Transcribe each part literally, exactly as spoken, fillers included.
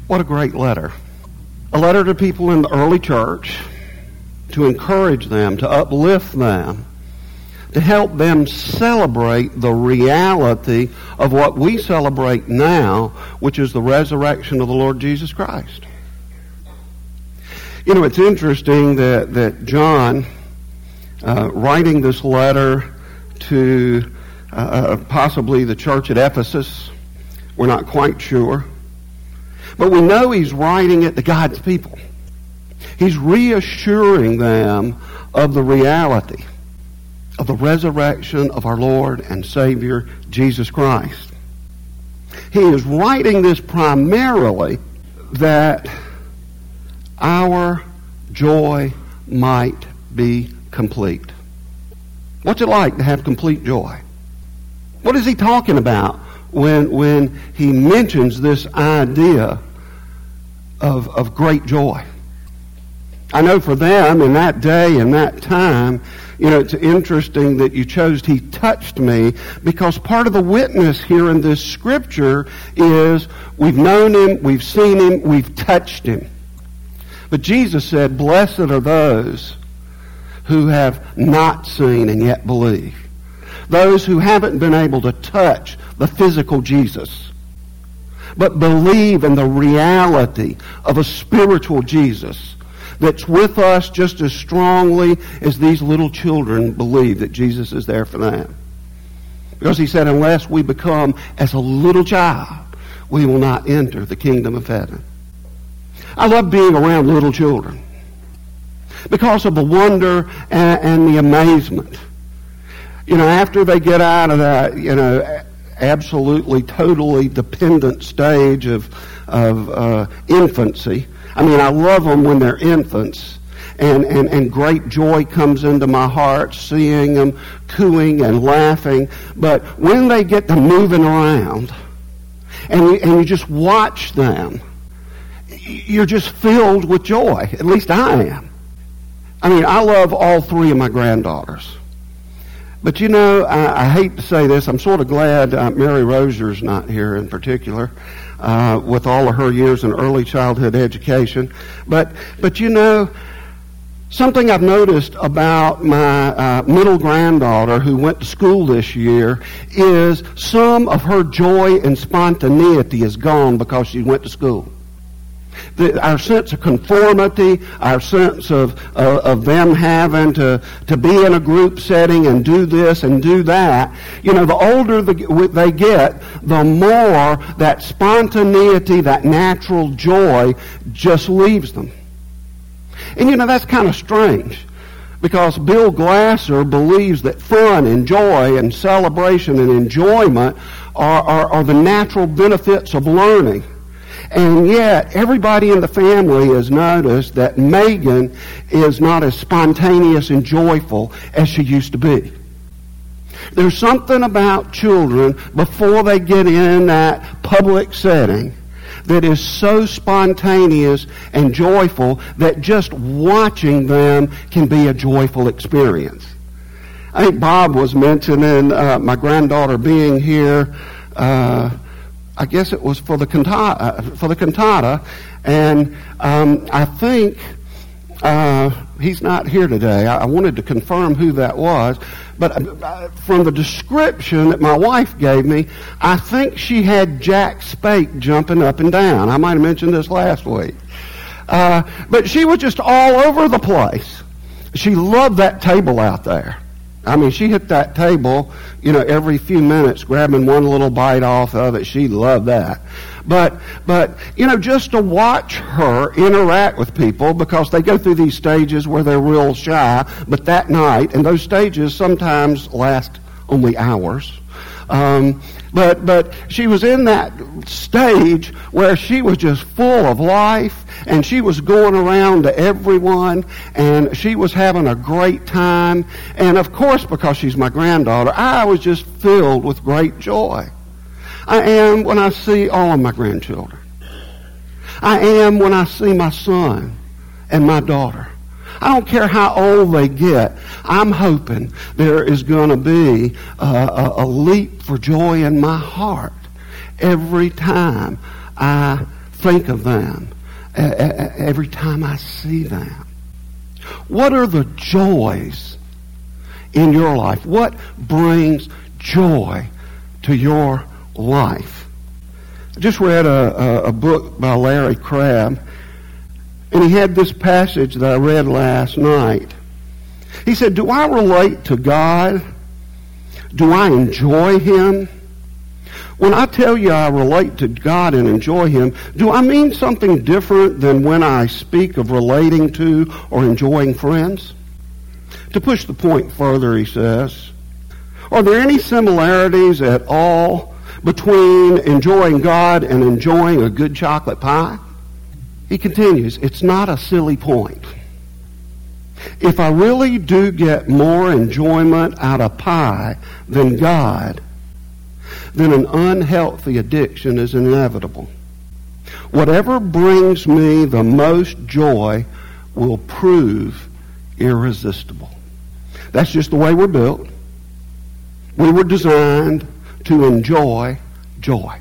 What a great letter. A letter to people in the early church to encourage them, to uplift them, to help them celebrate the reality of what we celebrate now, which is the resurrection of the Lord Jesus Christ. You know, it's interesting that, that John, uh, writing this letter to uh, possibly the church at Ephesus, we're not quite sure, but we know he's writing it to God's people. He's reassuring them of the reality of the resurrection of our Lord and Savior, Jesus Christ. He is writing this primarily that our joy might be complete. What's it like to have complete joy? What is he talking about when, when he mentions this idea of, of great joy? I know for them in that day and that time, you know, it's interesting that you chose "he touched me," because part of the witness here in this scripture is we've known him, we've seen him, we've touched him. But Jesus said, "Blessed are those who have not seen and yet believe." Those who haven't been able to touch the physical Jesus, but believe in the reality of a spiritual Jesus that's with us just as strongly as these little children believe that Jesus is there for them. Because he said, unless we become as a little child, we will not enter the kingdom of heaven. I love being around little children because of the wonder and, and the amazement. You know, after they get out of that, you know, absolutely, totally dependent stage of, of uh, infancy, I mean, I love them when they're infants, and, and, and great joy comes into my heart seeing them cooing and laughing. But when they get to moving around, and you, and you just watch them, you're just filled with joy. At least I am. I mean, I love all three of my granddaughters. But you know, I, I hate to say this, I'm sort of glad uh, Mary Rosier's not here in particular, uh, with all of her years in early childhood education. But, but you know, something I've noticed about my uh, middle granddaughter who went to school this year is some of her joy and spontaneity is gone because she went to school. The, our sense of conformity, our sense of uh, of them having to, to be in a group setting and do this and do that, you know, the older the, they get, the more that spontaneity, that natural joy just leaves them. And you know, that's kind of strange, because Bill Glasser believes that fun and joy and celebration and enjoyment are, are, are the natural benefits of learning. And yet, everybody in the family has noticed that Megan is not as spontaneous and joyful as she used to be. There's something about children before they get in that public setting that is so spontaneous and joyful that just watching them can be a joyful experience. I think Bob was mentioning uh, my granddaughter being here. Uh, I guess it was for the cantata, for the cantata, and um, I think uh, he's not here today. I, I wanted to confirm who that was, but uh, from the description that my wife gave me, I think she had Jack Spake jumping up and down. I might have mentioned this last week, uh, but she was just all over the place. She loved that table out there. I mean, she hit that table, you know, every few minutes, grabbing one little bite off of it. She loved that. But, but, you know, just to watch her interact with people, because they go through these stages where they're real shy, but that night, and those stages sometimes last only hours, um, but, but she was in that stage where she was just full of life, and she was going around to everyone, and she was having a great time. And of course, because she's my granddaughter, I was just filled with great joy. I am when I see all of my grandchildren. I am when I see my son and my daughter. I don't care how old they get. I'm hoping there is going to be a, a, a leap for joy in my heart every time I think of them, every time I see them? What are the joys in your life? What brings joy to your life? I just read a, a, a book by Larry Crabb, and he had this passage that I read last night. He said, do I relate to God? Do I enjoy Him? When I tell you I relate to God and enjoy Him, do I mean something different than when I speak of relating to or enjoying friends? To push the point further, he says, are there any similarities at all between enjoying God and enjoying a good chocolate pie? He continues, it's not a silly point. If I really do get more enjoyment out of pie than God, then an unhealthy addiction is inevitable. Whatever brings me the most joy will prove irresistible. That's just the way we're built. We were designed to enjoy joy.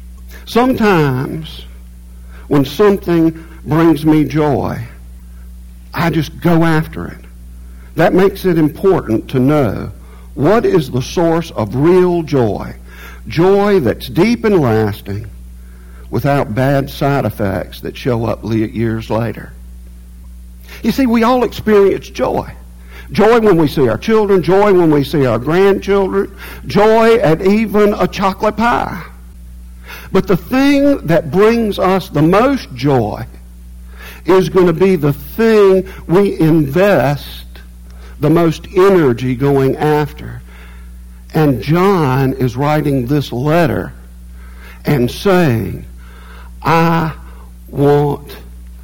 Sometimes when something brings me joy, I just go after it. That makes it important to know what is the source of real joy. Joy that's deep and lasting without bad side effects that show up years later. You see, we all experience joy. Joy when we see our children, joy when we see our grandchildren, joy at even a chocolate pie. But the thing that brings us the most joy is going to be the thing we invest the most energy going after. And John is writing this letter and saying, I want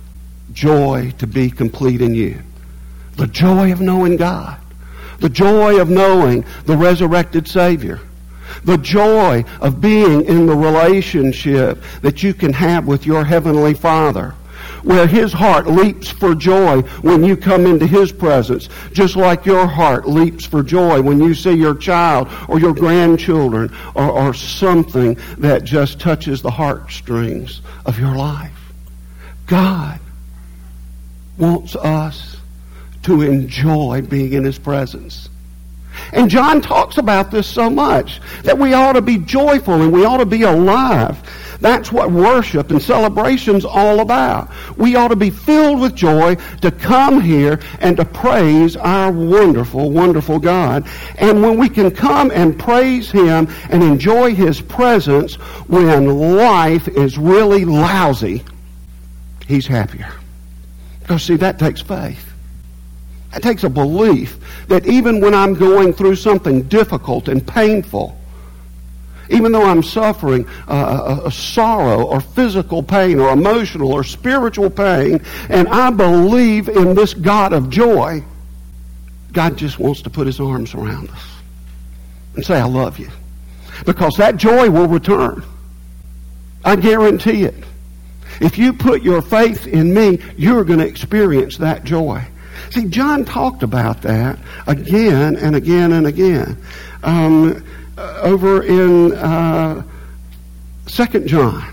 joy to be complete in you. The joy of knowing God. The joy of knowing the resurrected Savior. The joy of being in the relationship that you can have with your Heavenly Father, where His heart leaps for joy when you come into His presence, just like your heart leaps for joy when you see your child or your grandchildren or, or something that just touches the heartstrings of your life. God wants us to enjoy being in His presence. And John talks about this so much, that we ought to be joyful and we ought to be alive. That's what worship and celebration's all about. We ought to be filled with joy to come here and to praise our wonderful, wonderful God. And when we can come and praise Him and enjoy His presence when life is really lousy, He's happier. Because see, that takes faith. It takes a belief that even when I'm going through something difficult and painful, even though I'm suffering uh, a, a sorrow or physical pain or emotional or spiritual pain, and I believe in this God of joy, God just wants to put His arms around us and say, I love you. Because that joy will return. I guarantee it. If you put your faith in me, you're going to experience that joy. See, John talked about that again and again and again. Um, over in uh, Second John,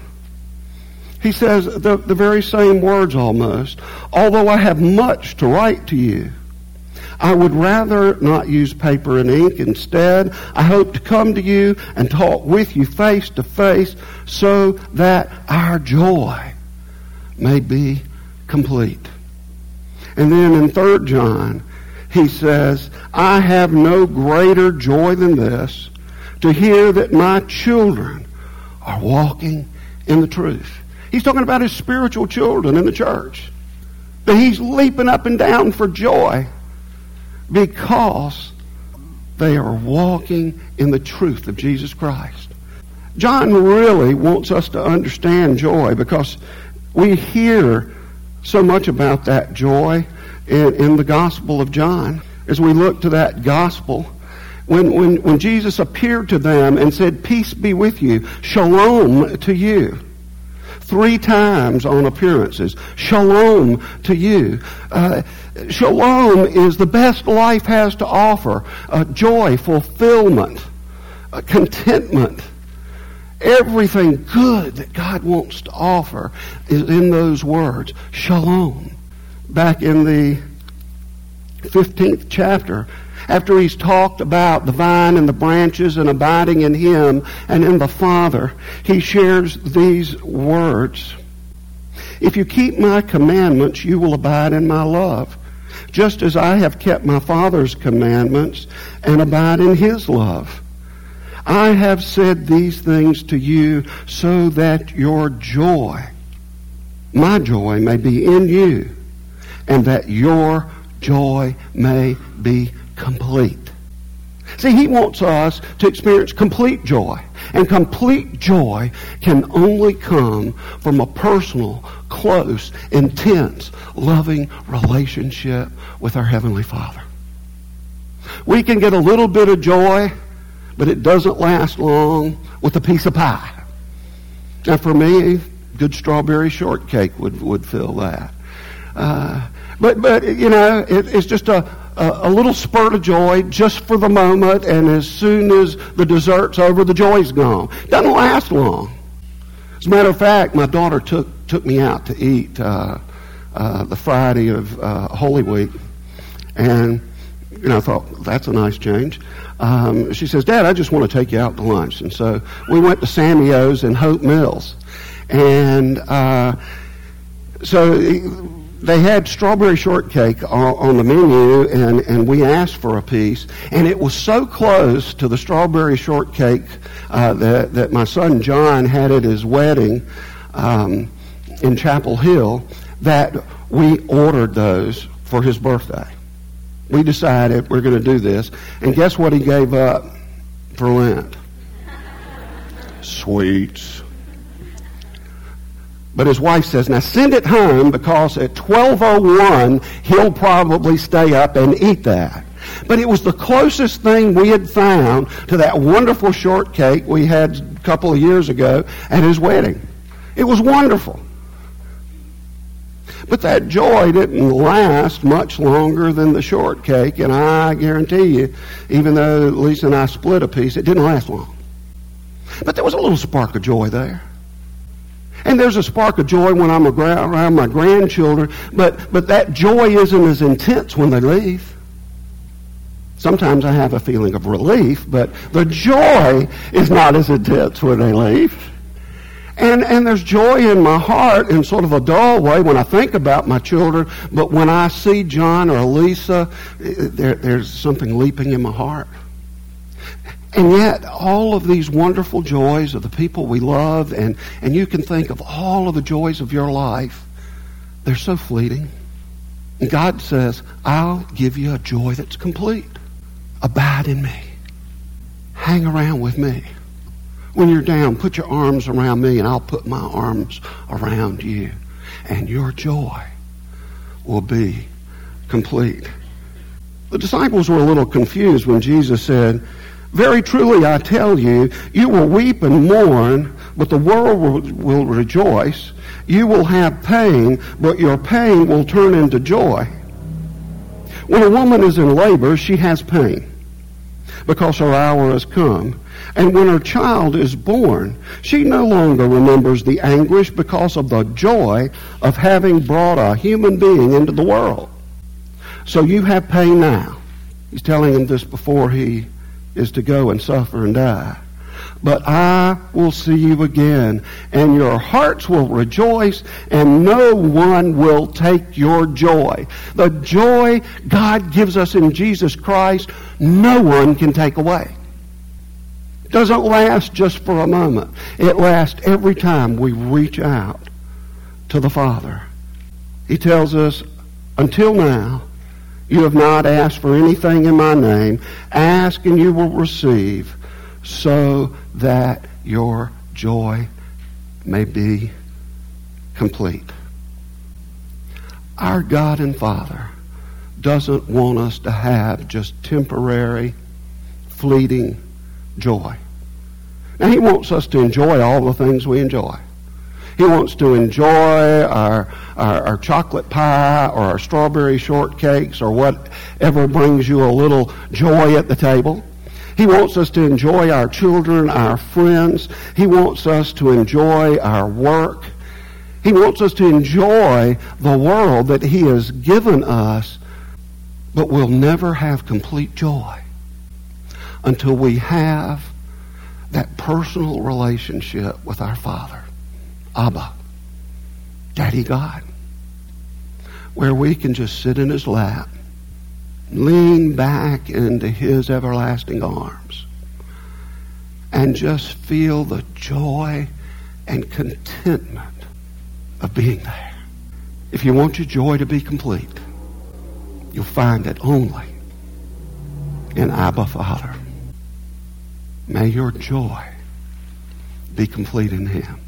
he says the, the very same words almost. Although I have much to write to you, I would rather not use paper and ink. Instead, I hope to come to you and talk with you face to face so that our joy may be complete. And then in Third John, he says, I have no greater joy than this, to hear that my children are walking in the truth. He's talking about his spiritual children in the church. That he's leaping up and down for joy because they are walking in the truth of Jesus Christ. John really wants us to understand joy because we hear so much about that joy in, in the Gospel of John. As we look to that Gospel, when, when, when Jesus appeared to them and said, peace be with you, shalom to you. Three times on appearances, shalom to you. Uh, shalom is the best life has to offer. Uh, joy, fulfillment, uh, contentment. Everything good that God wants to offer is in those words, shalom. Back in the fifteenth chapter, after he's talked about the vine and the branches and abiding in him and in the Father, he shares these words. If you keep my commandments, you will abide in my love, just as I have kept my Father's commandments and abide in his love. I have said these things to you so that your joy, my joy, may be in you, and that your joy may be complete. See, he wants us to experience complete joy. And complete joy can only come from a personal, close, intense, loving relationship with our Heavenly Father. We can get a little bit of joy, but it doesn't last long with a piece of pie. Now, for me, good strawberry shortcake would, would fill that. Uh, but, but you know, it, it's just a, a, a little spurt of joy just for the moment, and as soon as the dessert's over, the joy's gone. Doesn't last long. As a matter of fact, my daughter took, took me out to eat uh, uh, the Friday of uh, Holy Week, and you know, I thought, that's a nice change. Um, she says, Dad, I just want to take you out to lunch. And so we went to Sammy O's in Hope Mills. And uh, so they had strawberry shortcake on, on the menu, and, and we asked for a piece. And it was so close to the strawberry shortcake uh, that, that my son John had at his wedding um, in Chapel Hill that we ordered those for his birthday. We decided we're going to do this. And guess what he gave up for Lent? Sweets. But his wife says, now send it home, because at twelve oh one he'll probably stay up and eat that. But it was the closest thing we had found to that wonderful shortcake we had a couple of years ago at his wedding. It was wonderful. But that joy didn't last much longer than the shortcake, and I guarantee you, even though Lisa and I split a piece, it didn't last long. But there was a little spark of joy there. And there's a spark of joy when I'm around my grandchildren, but, but that joy isn't as intense when they leave. Sometimes I have a feeling of relief, but the joy is not as intense when they leave. And and there's joy in my heart in sort of a dull way when I think about my children, but when I see John or Lisa, there, there's something leaping in my heart. And yet, all of these wonderful joys of the people we love, and, and you can think of all of the joys of your life, they're so fleeting. And God says, I'll give you a joy that's complete. Abide in me. Hang around with me. When you're down, put your arms around me, and I'll put my arms around you. And your joy will be complete. The disciples were a little confused when Jesus said, very truly I tell you, you will weep and mourn, but the world will, will rejoice. You will have pain, but your pain will turn into joy. When a woman is in labor, she has pain, because her hour has come. And when her child is born, she no longer remembers the anguish because of the joy of having brought a human being into the world. So you have pain now. He's telling him this before he is to go and suffer and die. But I will see you again, and your hearts will rejoice, and no one will take your joy. The joy God gives us in Jesus Christ, no one can take away. It doesn't last just for a moment. It lasts every time we reach out to the Father. He tells us, until now, you have not asked for anything in my name. Ask and you will receive, so that your joy may be complete. Our God and Father doesn't want us to have just temporary, fleeting joy. Now, He wants us to enjoy all the things we enjoy. He wants to enjoy our, our, our chocolate pie or our strawberry shortcakes or whatever brings you a little joy at the table. He wants us to enjoy our children, our friends. He wants us to enjoy our work. He wants us to enjoy the world that He has given us, but we'll never have complete joy until we have that personal relationship with our Father, Abba, Daddy God, where we can just sit in His lap, lean back into His everlasting arms, and just feel the joy and contentment of being there. If you want your joy to be complete, you'll find it only in Abba Father. May your joy be complete in Him.